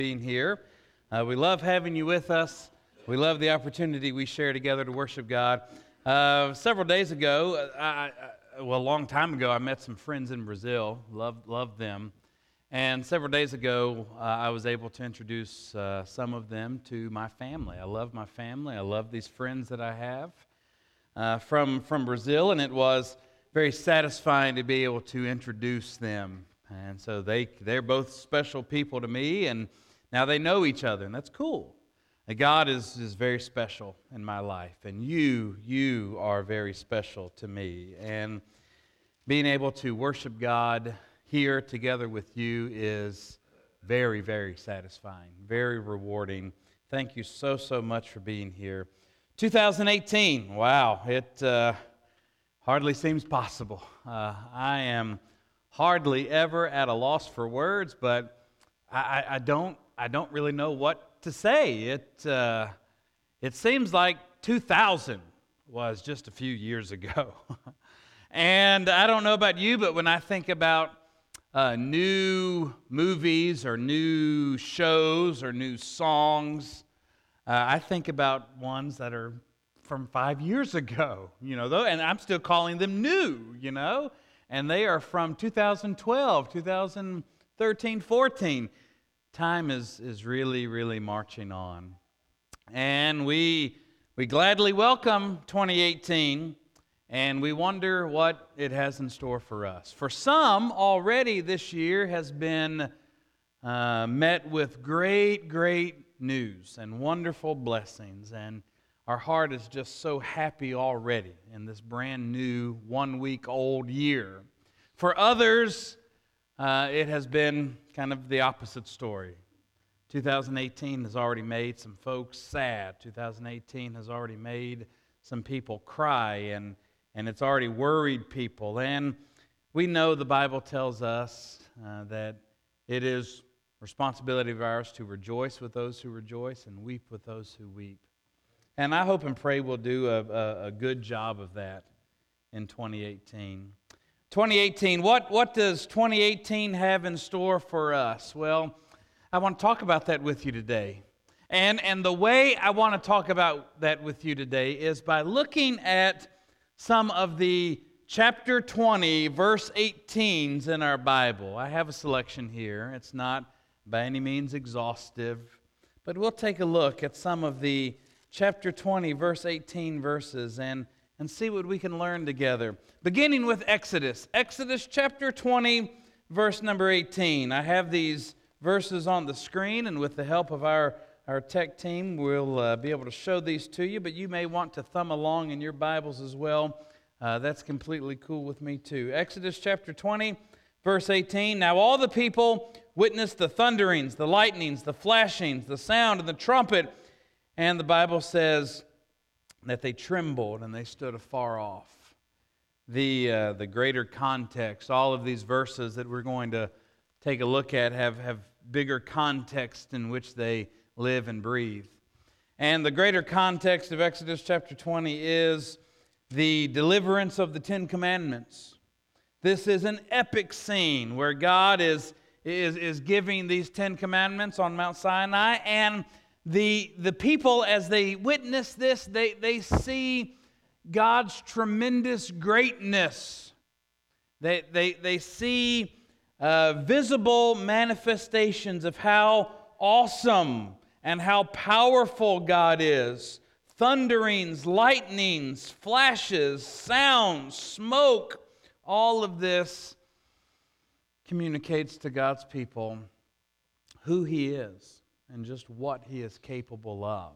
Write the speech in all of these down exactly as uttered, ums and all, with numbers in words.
Being here. Uh, we love having you with us. We love the opportunity we share together to worship God. Uh, several days ago, I, I, well, a long time ago, I met some friends in Brazil. Loved, loved them. And several days ago, uh, I was able to introduce uh, some of them to my family. I love my family. I love these friends that I have uh, from, from Brazil, and it was very satisfying to be able to introduce them. And so they, they're both special people to me, and now they know each other, and that's cool. And God is, is very special in my life, and you, you are very special to me. And being able to worship God here together with you is very, very satisfying, very rewarding. Thank you so, so much for being here. two thousand eighteen, wow, it uh, hardly seems possible. Uh, I am hardly ever at a loss for words, but I, I don't I don't really know what to say. It uh, it seems like two thousand was just a few years ago. And I don't know about you, but when I think about uh, new movies or new shows or new songs, uh, I think about ones that are from five years ago, you know, though, and I'm still calling them new, you know, and they are from two thousand twelve, two thousand thirteen, fourteen. Time is, is really, really marching on. And we we gladly welcome twenty eighteen, and we wonder what it has in store for us. For some, already this year has been uh, met with great, great news and wonderful blessings, and our heart is just so happy already in this brand new, one-week-old year. For others, uh, it has been kind of the opposite story. two thousand eighteen has already made some folks sad. two thousand eighteen has already made some people cry, and, and it's already worried people. And we know the Bible tells us uh, that it is responsibility of ours to rejoice with those who rejoice and weep with those who weep. And I hope and pray we'll do a, a, a good job of that in twenty eighteen. twenty eighteen, what, what does twenty eighteen have in store for us? Well, I want to talk about that with you today. And, and the way I want to talk about that with you today is by looking at some of the chapter twenty, verse eighteens in our Bible. I have a selection here. It's not by any means exhaustive, but we'll take a look at some of the chapter twenty, verse eighteen verses, and, and see what we can learn together. Beginning with Exodus. Exodus chapter twenty, verse number eighteen. I have these verses on the screen, and with the help of our, our tech team, we'll uh, be able to show these to you, but you may want to thumb along in your Bibles as well. Uh, that's completely cool with me too. Exodus chapter twenty, verse eighteen. Now all the people witnessed the thunderings, the lightnings, the flashings, the sound, and the trumpet. And the Bible says that they trembled and they stood afar off. The uh, the greater context, all of these verses that we're going to take a look at have, have bigger context in which they live and breathe. And the greater context of Exodus chapter twenty is the deliverance of the Ten Commandments. This is an epic scene where God is, is, is giving these Ten Commandments on Mount Sinai, and The the people, as they witness this, they, they see God's tremendous greatness. They, they, they see uh, visible manifestations of how awesome and how powerful God is. Thunderings, lightnings, flashes, sounds, smoke, all of this communicates to God's people who He is and just what He is capable of.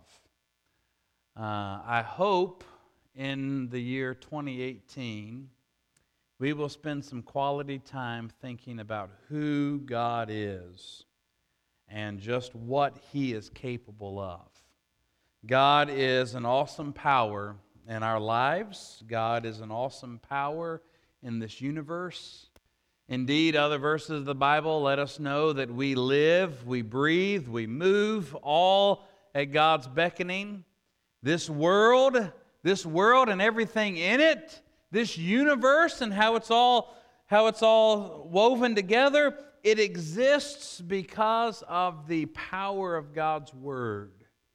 Uh, I hope in the year twenty eighteen, we will spend some quality time thinking about who God is and just what He is capable of. God is an awesome power in our lives. God is an awesome power in this universe. Indeed, other verses of the Bible let us know that we live, we breathe, we move, all at God's beckoning. This world, this world and everything in it, this universe and how it's all, how it's all woven together, it exists because of the power of God's Word.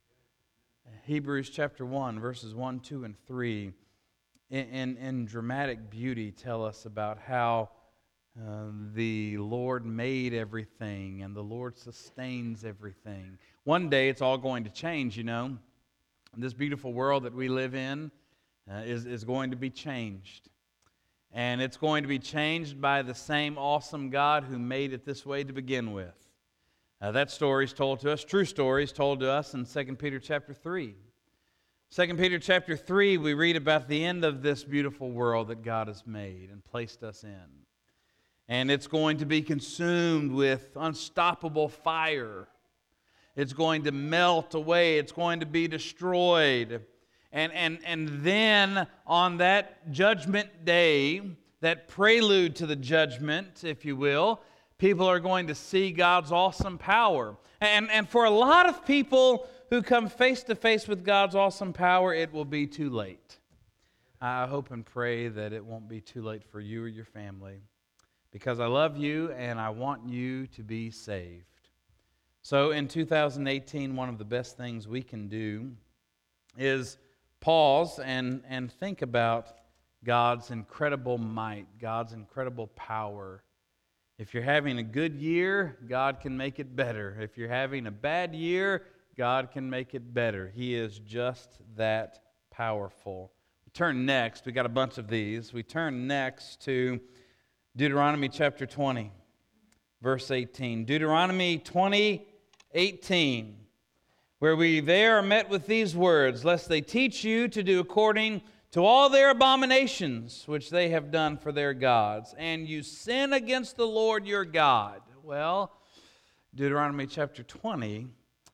Hebrews chapter one, verses one, two, and three, in, in, in dramatic beauty tell us about how uh, the Lord made everything and the Lord sustains everything. One day it's all going to change, you know. This beautiful world that we live in uh, is, is going to be changed. And it's going to be changed by the same awesome God who made it this way to begin with. Uh, that story is told to us, true story is told to us in Second Peter chapter three. Second Peter chapter three, we read about the end of this beautiful world that God has made and placed us in. And it's going to be consumed with unstoppable fire. It's going to melt away. It's going to be destroyed. And, and, and then on that judgment day, that prelude to the judgment, if you will, people are going to see God's awesome power. And, and for a lot of people who come face to face with God's awesome power, it will be too late. I hope and pray that it won't be too late for you or your family, because I love you and I want you to be saved. So in two thousand eighteen, one of the best things we can do is pause and, and think about God's incredible might, God's incredible power. If you're having a good year, God can make it better. If you're having a bad year, God can make it better. He is just that powerful. We turn next, we got a bunch of these. We turn next to Deuteronomy chapter twenty, verse eighteen. Deuteronomy twenty, eighteen, where we there are met with these words, lest they teach you to do according to all their abominations which they have done for their gods, and you sin against the Lord your God. Well, Deuteronomy chapter twenty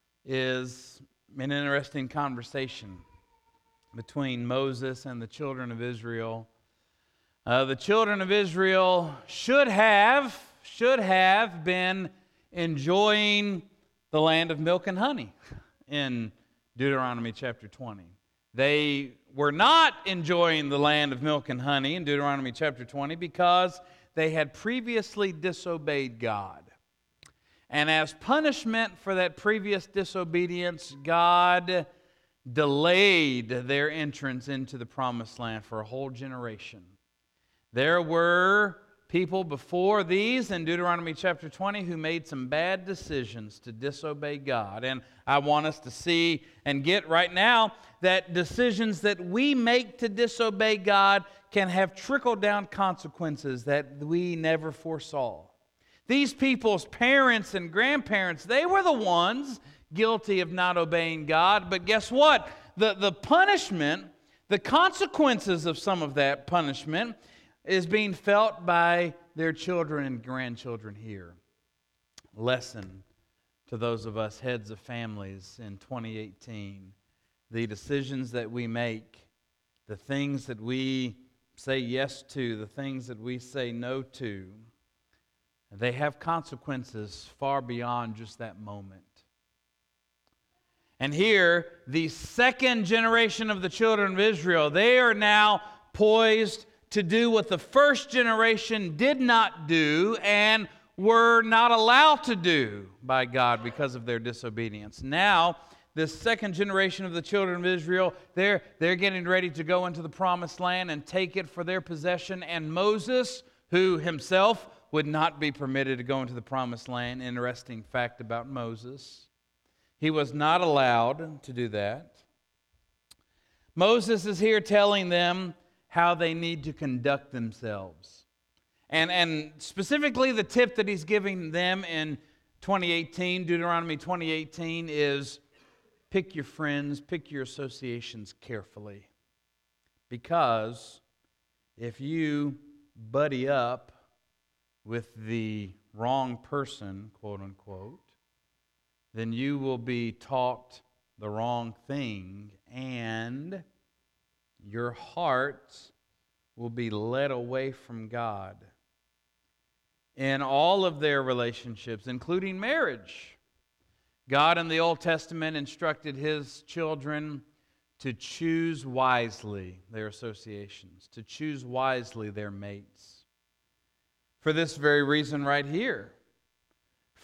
is an interesting conversation between Moses and the children of Israel. Uh, the children of Israel should have, should have been enjoying the land of milk and honey in Deuteronomy chapter twenty. They were not enjoying the land of milk and honey in Deuteronomy chapter twenty because they had previously disobeyed God. And as punishment for that previous disobedience, God delayed their entrance into the promised land for a whole generation. There were people before these in Deuteronomy chapter twenty who made some bad decisions to disobey God. And I want us to see and get right now that decisions that we make to disobey God can have trickle-down consequences that we never foresaw. These people's parents and grandparents, they were the ones guilty of not obeying God. But guess what? The, the punishment, the consequences of some of that punishment is being felt by their children and grandchildren here. Lesson to those of us heads of families in twenty eighteen. The decisions that we make, the things that we say yes to, the things that we say no to, they have consequences far beyond just that moment. And here, the second generation of the children of Israel, they are now poised to do what the first generation did not do and were not allowed to do by God because of their disobedience. Now, this second generation of the children of Israel, they're, they're getting ready to go into the promised land and take it for their possession. And Moses, who himself would not be permitted to go into the promised land, interesting fact about Moses, he was not allowed to do that. Moses is here telling them how they need to conduct themselves. And, and specifically the tip that he's giving them in twenty eighteen, Deuteronomy twenty eighteen, is pick your friends, pick your associations carefully. Because if you buddy up with the wrong person, quote unquote, then you will be taught the wrong thing and your heart will be led away from God. In all of their relationships, including marriage, God in the Old Testament instructed His children to choose wisely their associations, to choose wisely their mates. For this very reason right here,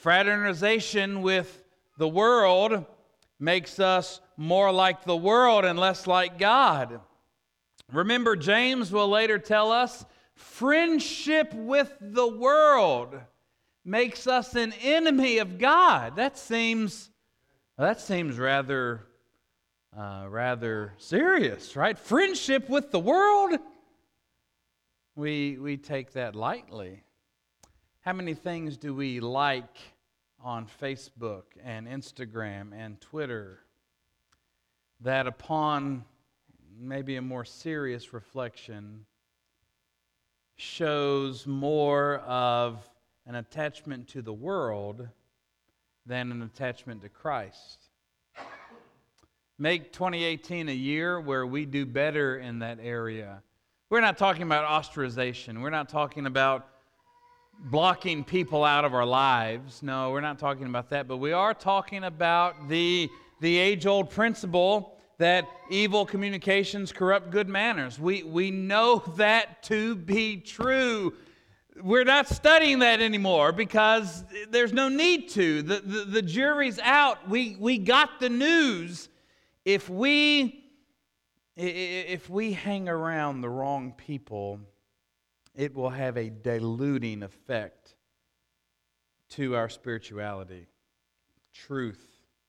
Fraternization with the world makes us more like the world and less like God. Remember, James will later tell us, friendship with the world makes us an enemy of God. That seems, that seems rather, uh, rather serious, right? Friendship with the world, we we take that lightly. How many things do we like on Facebook and Instagram and Twitter that upon maybe a more serious reflection shows more of an attachment to the world than an attachment to Christ? Make twenty eighteen a year where we do better in that area. We're not talking about ostracization. We're not talking about blocking people out of our lives. No, we're not talking about that. But we are talking about the, the age-old principle that evil communications corrupt good manners. We, we know that to be true. We're not studying that anymore because there's no need to. The, the, the jury's out. We, we got the news. If we, if we hang around the wrong people, it will have a diluting effect to our spirituality, truth.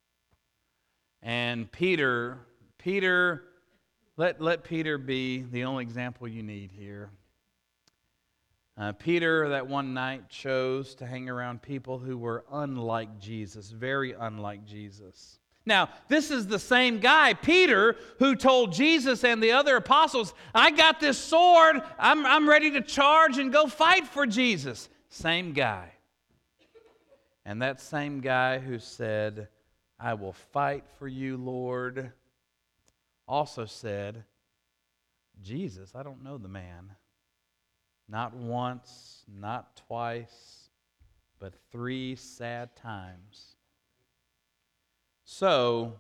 And Peter, Peter, let, let Peter be the only example you need here. Uh, Peter, that one night, chose to hang around people who were unlike Jesus, very unlike Jesus. Now, this is the same guy, Peter, who told Jesus and the other apostles, I got this sword, I'm, I'm ready to charge and go fight for Jesus. Same guy. And that same guy who said, I will fight for you, Lord, also said, Jesus, I don't know the man. Not once, not twice, but three sad times. So,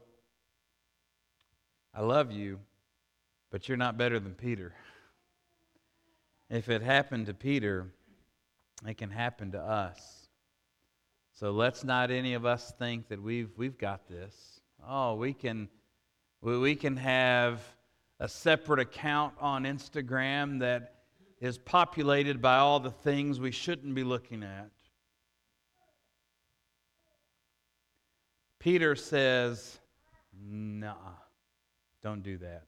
I love you, but you're not better than Peter. If it happened to Peter, it can happen to us. So let's not any of us think that we've we've got this. Oh, we can we, we can have a separate account on Instagram that is populated by all the things we shouldn't be looking at. Peter says, "Nuh-uh, don't do that."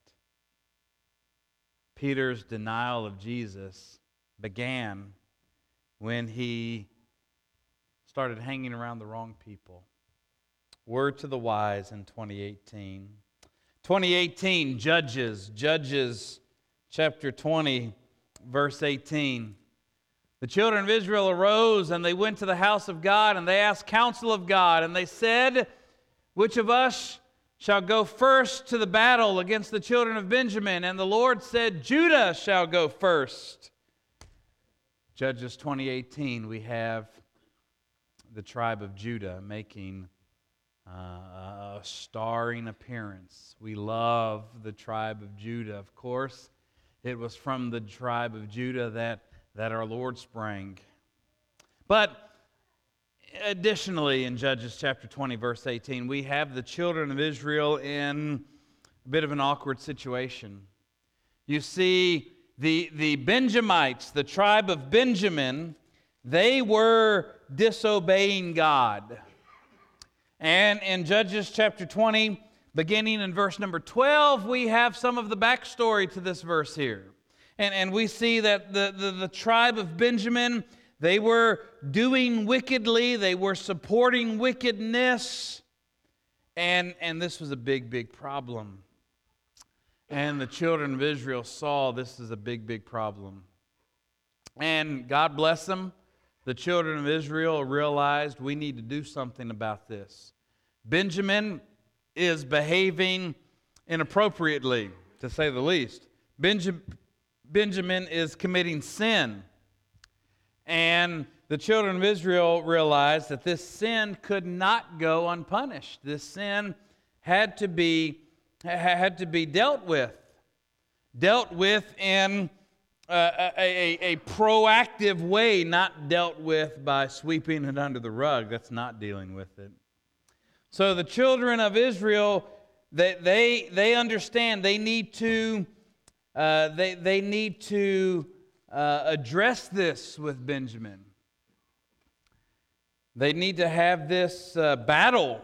Peter's denial of Jesus began when he started hanging around the wrong people. Word to the wise in twenty eighteen. twenty eighteen, Judges, Judges chapter twenty, verse eighteen. The children of Israel arose and they went to the house of God and they asked counsel of God, and they said, which of us shall go first to the battle against the children of Benjamin? And the Lord said, Judah shall go first. Judges twenty eighteen, we have the tribe of Judah making uh, a starring appearance. We love the tribe of Judah. Of course, it was from the tribe of Judah that, that our Lord sprang. But additionally, in Judges chapter twenty, verse eighteen, we have the children of Israel in a bit of an awkward situation. You see, the, the Benjamites, the tribe of Benjamin, they were disobeying God. And in Judges chapter twenty, beginning in verse number twelve, we have some of the backstory to this verse here. And, and we see that the, the, the tribe of Benjamin, they were doing wickedly, they were supporting wickedness, and, and this was a big, big problem. And the children of Israel saw this as a big, big problem. And God bless them, the children of Israel realized we need to do something about this. Benjamin is behaving inappropriately, to say the least. Benjamin, Benjamin is committing sin. And the children of Israel realized that this sin could not go unpunished. This sin had to be, had to be dealt with. Dealt with in a, a, a proactive way, not dealt with by sweeping it under the rug. That's not dealing with it. So the children of Israel, they they, they understand they need to uh, they they need to uh, address this with Benjamin. They need to have this uh, battle,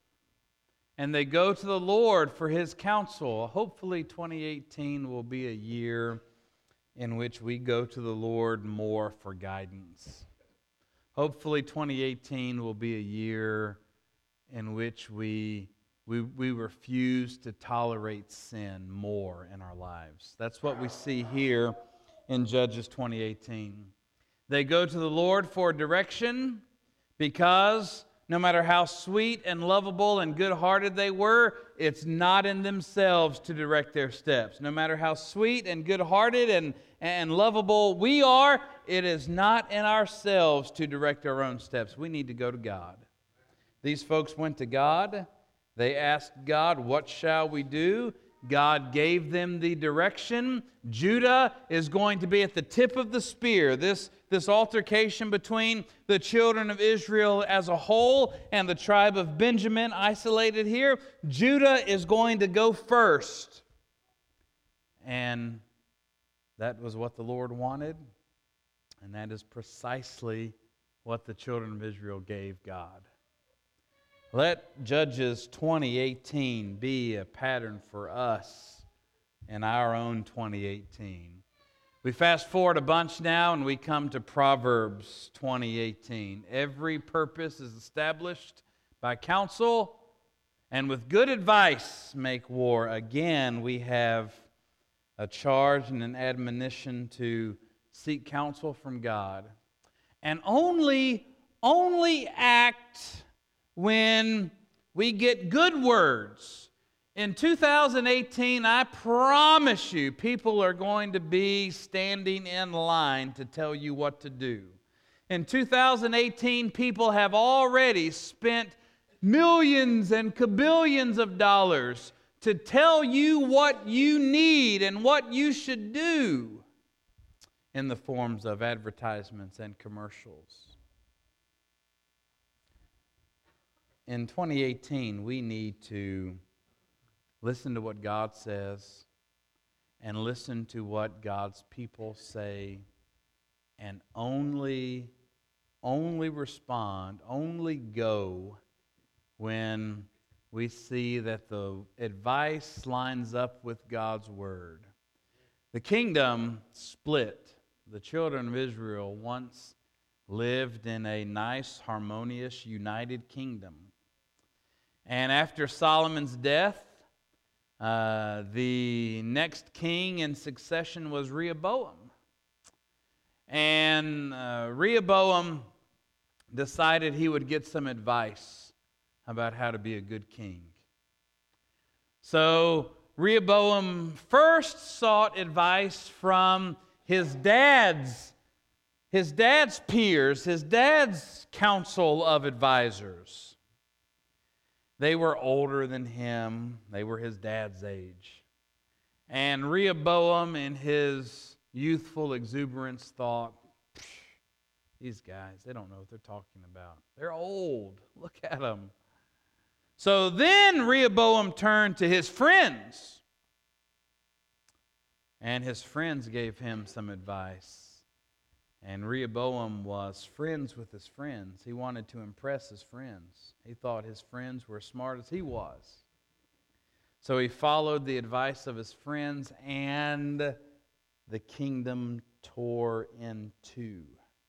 and they go to the Lord for His counsel. Hopefully, twenty eighteen will be a year in which we go to the Lord more for guidance. Hopefully, twenty eighteen will be a year in which we, we, we refuse to tolerate sin more in our lives. That's what we see here in Judges twenty eighteen. They go to the Lord for direction because no matter how sweet and lovable and good-hearted they were, it's not in themselves to direct their steps. No matter how sweet and good-hearted and, and lovable we are, it is not in ourselves to direct our own steps. We need to go to God. These folks went to God. They asked God, "What shall we do?" God gave them the direction. Judah is going to be at the tip of the spear. This, this altercation between the children of Israel as a whole and the tribe of Benjamin isolated here, Judah is going to go first. And that was what the Lord wanted. And that is precisely what the children of Israel gave God. Let Judges twenty eighteen be a pattern for us in our own twenty eighteen. We fast forward a bunch now and we come to Proverbs twenty eighteen. Every purpose is established by counsel, and with good advice make war. Again, we have a charge and an admonition to seek counsel from God. And only, only act when we get good words. In two thousand eighteen, I promise you, people are going to be standing in line to tell you what to do. In two thousand eighteen, people have already spent millions and kabillions of dollars to tell you what you need and what you should do in the forms of advertisements and commercials. In twenty eighteen, we need to listen to what God says and listen to what God's people say, and only, only respond, only go when we see that the advice lines up with God's word. The kingdom split. The children of Israel once lived in a nice, harmonious, united kingdom. And after Solomon's death, uh, the next king in succession was Rehoboam. And uh, Rehoboam decided he would get some advice about how to be a good king. So Rehoboam first sought advice from his dad's, his dad's peers, his dad's council of advisors. They were older than him. They were his dad's age. And Rehoboam, in his youthful exuberance, thought, these guys, they don't know what they're talking about. They're old. Look at them. So then Rehoboam turned to his friends. And his friends gave him some advice. And Rehoboam was friends with his friends. He wanted to impress his friends. He thought his friends were as smart as he was. So he followed the advice of his friends, and the kingdom tore in two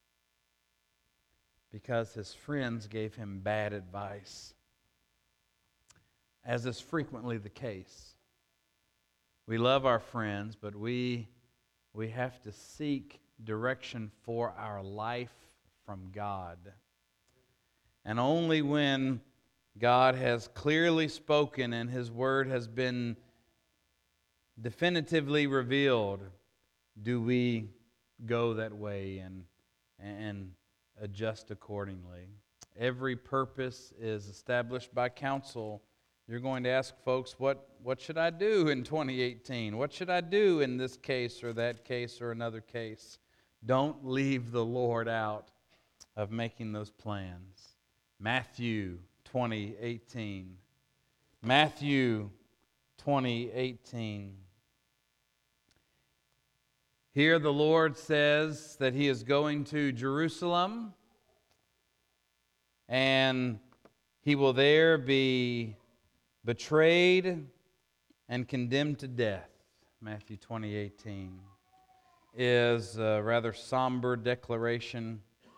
because his friends gave him bad advice, as is frequently the case. We love our friends, but we, we have to seek direction for our life from God. And only when God has clearly spoken and His Word has been definitively revealed do we go that way and, and adjust accordingly. Every purpose is established by counsel. You're going to ask folks, what, what should I do in twenty eighteen? What should I do in this case or that case or another case? Don't leave the Lord out of making those plans. Matthew twenty eighteen. Matthew twenty eighteen. Here the Lord says that He is going to Jerusalem, and He will there be betrayed and condemned to death. Matthew twenty eighteen is a rather somber declaration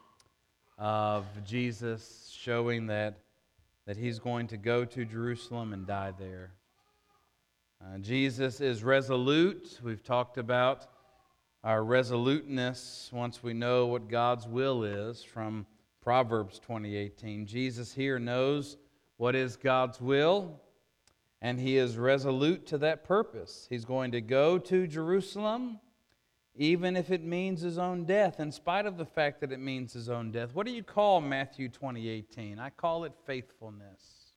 of Jesus, showing that, that He's going to go to Jerusalem and die there. Uh, Jesus is resolute. We've talked about our resoluteness once we know what God's will is from Proverbs twenty eighteen. Jesus here knows what is God's will, and He is resolute to that purpose. He's going to go to Jerusalem, even if it means His own death, in spite of the fact that it means His own death. What do you call Matthew twenty eighteen? I call it faithfulness.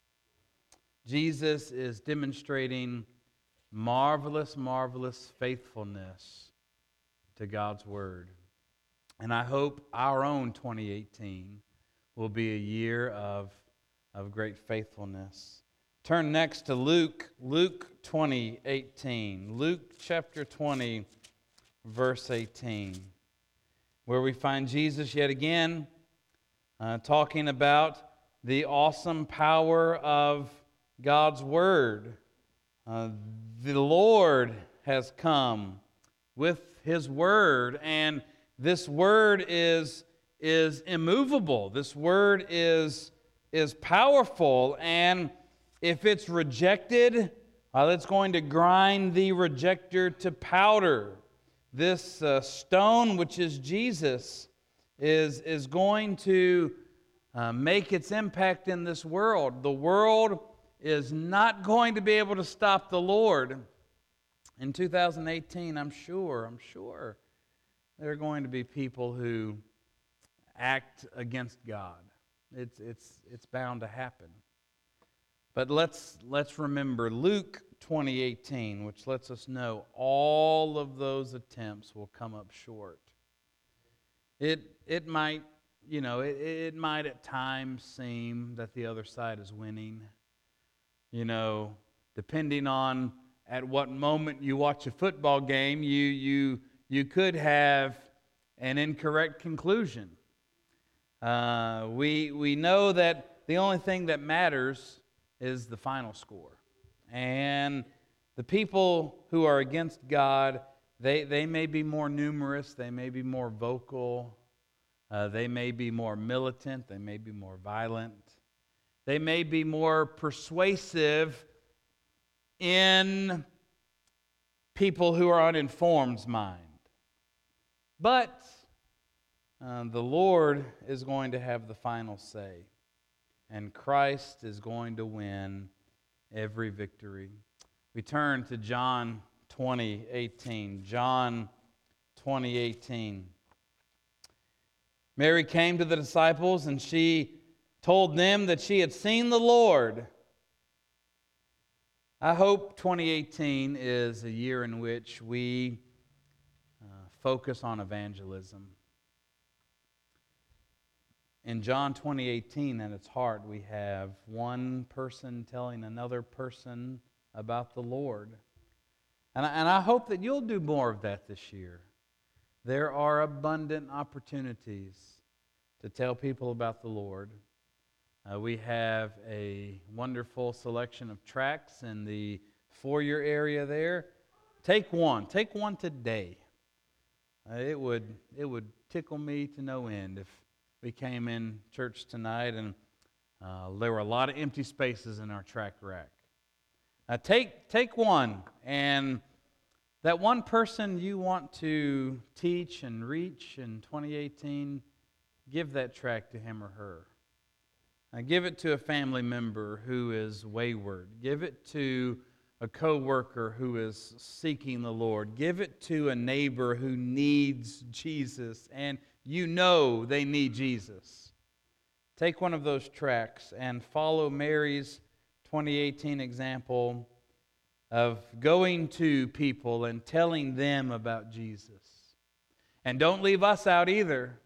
Jesus is demonstrating marvelous, marvelous faithfulness to God's Word. And I hope our own twenty eighteen will be a year of, of great faithfulness. Turn next to Luke, Luke twenty eighteen. Luke chapter twenty, verse eighteen, where we find Jesus yet again uh, talking about the awesome power of God's Word. Uh, the Lord has come with His Word, and this Word is, is immovable. This Word is, is powerful, and if it's rejected, well, it's going to grind the rejecter to powder. This uh, stone, which is Jesus, is, is going to uh, make its impact in this world. The world is not going to be able to stop the Lord. In two thousand eighteen, I'm sure, I'm sure, there are going to be people who act against God. It's, it's, it's bound to happen. But let's, let's remember Luke twenty eighteen, which lets us know all of those attempts will come up short. It, it might, you know, it, it might at times seem that the other side is winning. You know, depending on at what moment you watch a football game, you you you could have an incorrect conclusion. Uh, we we know that the only thing that matters is the final score. And the people who are against God, they, they may be more numerous, they may be more vocal, uh, they may be more militant, they may be more violent, they may be more persuasive in people who are uninformed's mind. But uh, the Lord is going to have the final say, and Christ is going to win every victory. We turn to John twenty eighteen. John twenty eighteen. Mary came to the disciples, and she told them that she had seen the Lord. I hope twenty eighteen is a year in which we uh, focus on evangelism. In John twenty eighteen, at its heart, we have one person telling another person about the Lord. And I, and I hope that you'll do more of that this year. There are abundant opportunities to tell people about the Lord. Uh, we have a wonderful selection of tracts in the foyer area there. Take one. Take one today. Uh, it would it would tickle me to no end if we came in church tonight and uh, there were a lot of empty spaces in our tract rack. Uh, take take one, and that one person you want to teach and reach in twenty eighteen, give that tract to him or her. Uh, give it to a family member who is wayward. Give it to a coworker who is seeking the Lord. Give it to a neighbor who needs Jesus, and you know they need Jesus. Take one of those tracts and follow Mary's twenty eighteen example of going to people and telling them about Jesus. And don't leave us out either.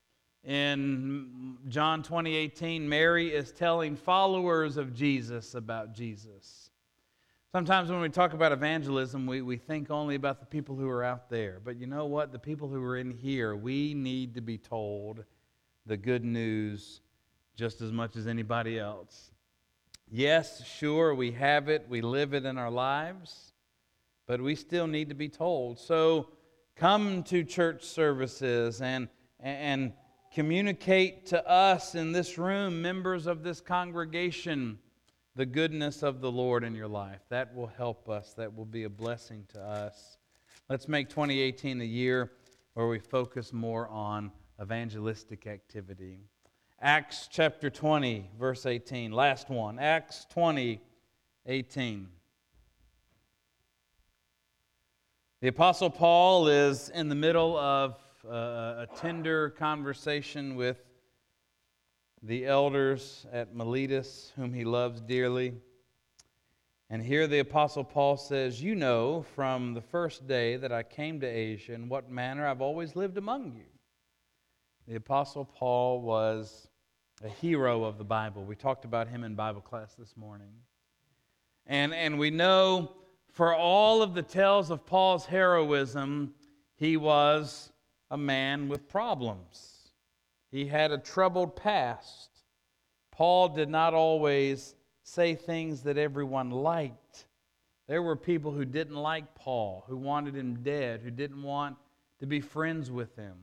In John twenty eighteen, Mary is telling followers of Jesus about Jesus. Sometimes when we talk about evangelism, we, we think only about the people who are out there. But you know what? The people who are in here, we need to be told the good news just as much as anybody else. Yes, sure, we have it, we live it in our lives, but we still need to be told. So come to church services and and communicate to us in this room, members of this congregation, the goodness of the Lord in your life. That will help us. That will be a blessing to us. Let's make twenty eighteen a year where we focus more on evangelistic activity. Acts chapter twenty, verse eighteen. Last one. Acts twenty, eighteen. The Apostle Paul is in the middle of uh, a tender conversation with the elders at Miletus, whom he loves dearly. And here the Apostle Paul says, "You know from the first day that I came to Asia in what manner I've always lived among you." The Apostle Paul was a hero of the Bible. We talked about him in Bible class this morning. And, and we know for all of the tales of Paul's heroism, he was a man with problems. He had a troubled past. Paul did not always say things that everyone liked. There were people who didn't like Paul, who wanted him dead, who didn't want to be friends with him.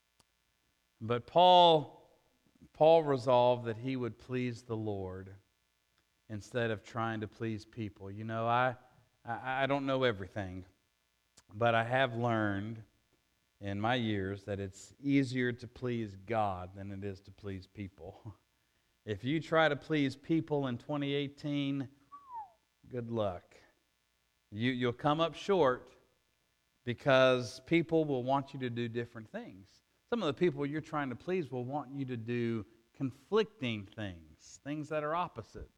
But Paul, Paul resolved that he would please the Lord instead of trying to please people. You know, I, I, I don't know everything, but I have learned in my years that it's easier to please God than it is to please people. If you try to please people in twenty eighteen, good luck. You, you'll come up short because people will want you to do different things. Some of the people you're trying to please will want you to do conflicting things, things that are opposite.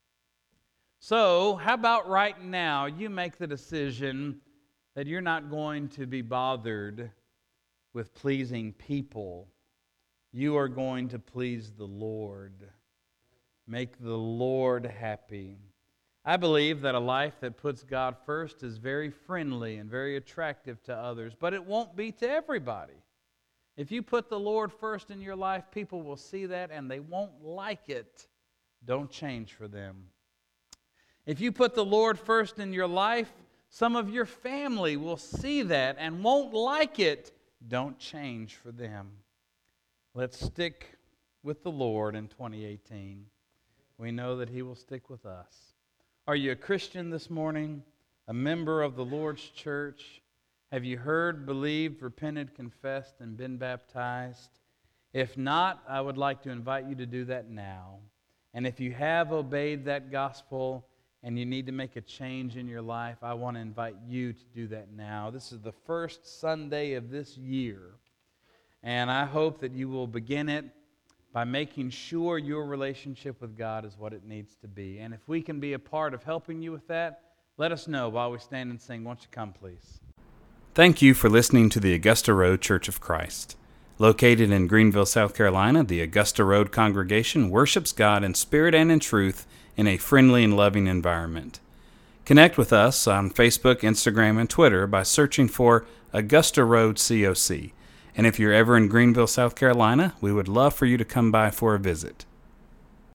So, how about right now you make the decision that you're not going to be bothered with pleasing people. You are going to please the Lord. Make the Lord happy. I believe that a life that puts God first is very friendly and very attractive to others, but it won't be to everybody. If you put the Lord first in your life, people will see that and they won't like it. Don't change for them. If you put the Lord first in your life, some of your family will see that and won't like it. Don't change for them. Let's stick with the Lord in twenty eighteen. We know that He will stick with us. Are you a Christian this morning? A member of the Lord's church? Have you heard, believed, repented, confessed, and been baptized? If not, I would like to invite you to do that now. And if you have obeyed that gospel and you need to make a change in your life, I want to invite you to do that now. This is the first Sunday of this year, and I hope that you will begin it by making sure your relationship with God is what it needs to be. And if we can be a part of helping you with that, let us know while we stand and sing. Won't you come, please? Thank you for listening to the Augusta Road Church of Christ. Located in Greenville, South Carolina, the Augusta Road congregation worships God in spirit and in truth in a friendly and loving environment. Connect with us on Facebook, Instagram, and Twitter by searching for Augusta Road C O C. And if you're ever in Greenville, South Carolina, we would love for you to come by for a visit.